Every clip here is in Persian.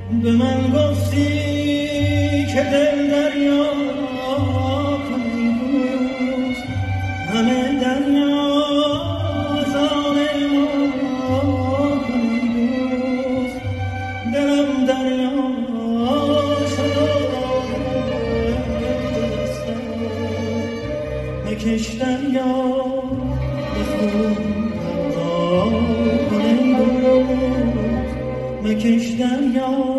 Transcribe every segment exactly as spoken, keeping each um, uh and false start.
به من گفتی که دل دریا کنی دوست، همه دریا از آن ما کنی دوست، دلم دریا شد مکش دریا بخون دریا کنی دوست، مکش دریا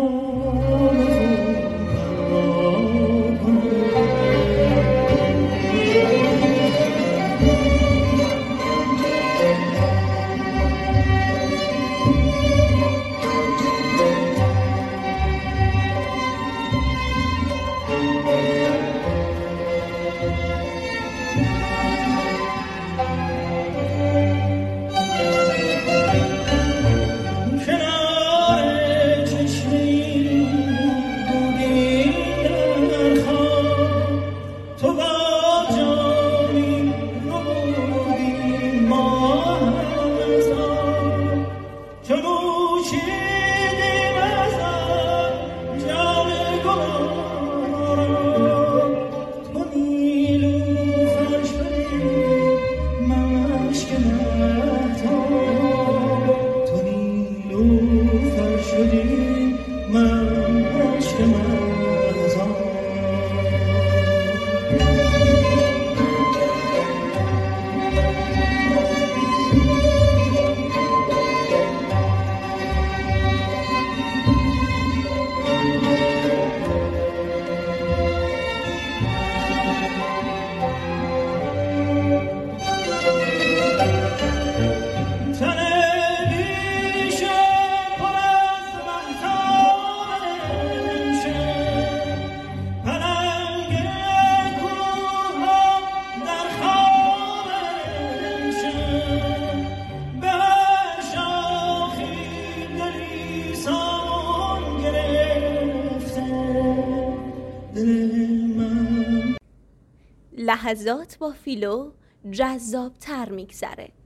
لحظات با فیلو جذاب‌تر می‌گذره.